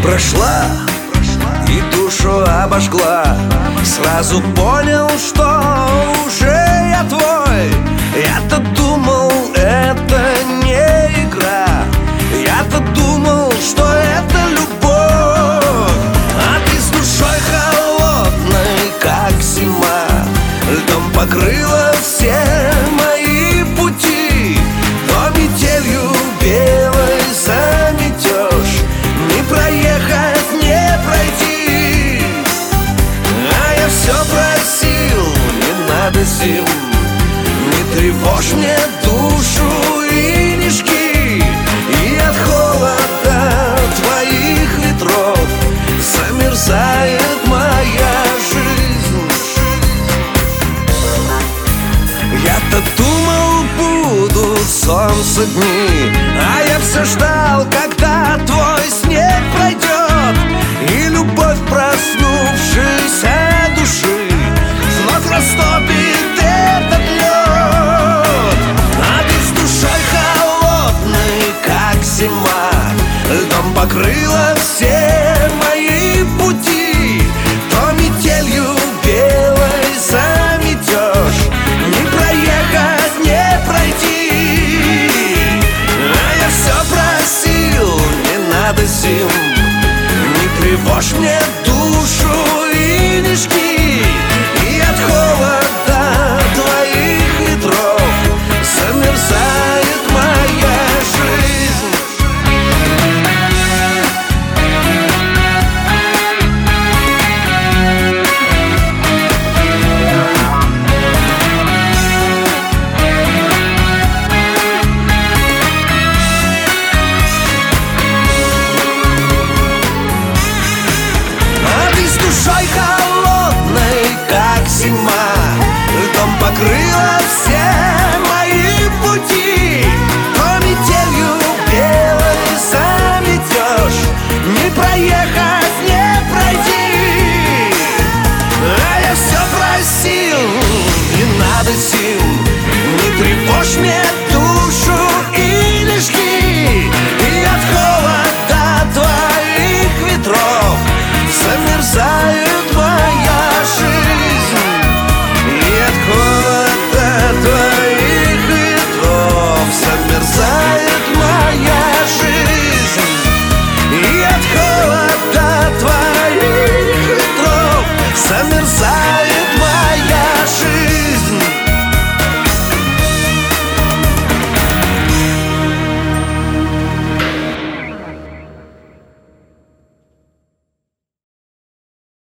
Прошла и душу обожгла. Сразу понял, что уже я твой. Я-то думал, это не игра. Я-то думал, что это любовь. А ты с душой холодной, как зима. Льдом покрыла все мои пути. То метелью белой заметешь, не проехать, не пройти. А я все просил, не надо зим, не тревожь мне душу и не жги. И от холода твоих ветров замерзает моя жизнь. Я-то думал, будут солнце дни, а я все ждал, когда твой снег пройдет, и любовь проснувшейся души вновь растопит этот лед. А ты с душой холодной, как зима, льдом покрыла все мои пути. То метелью белой заметешь, не проехать, не пройти. А я все просил, не надо зим, не тревожь мне душу и не жги. И от холода твоих ветров замерзает моя жизнь. Душой холодной, как зима, льдом покрыла все мои пути. То метелью белой заметешь, не проехать, не пройти. А я все просил, не надо сил,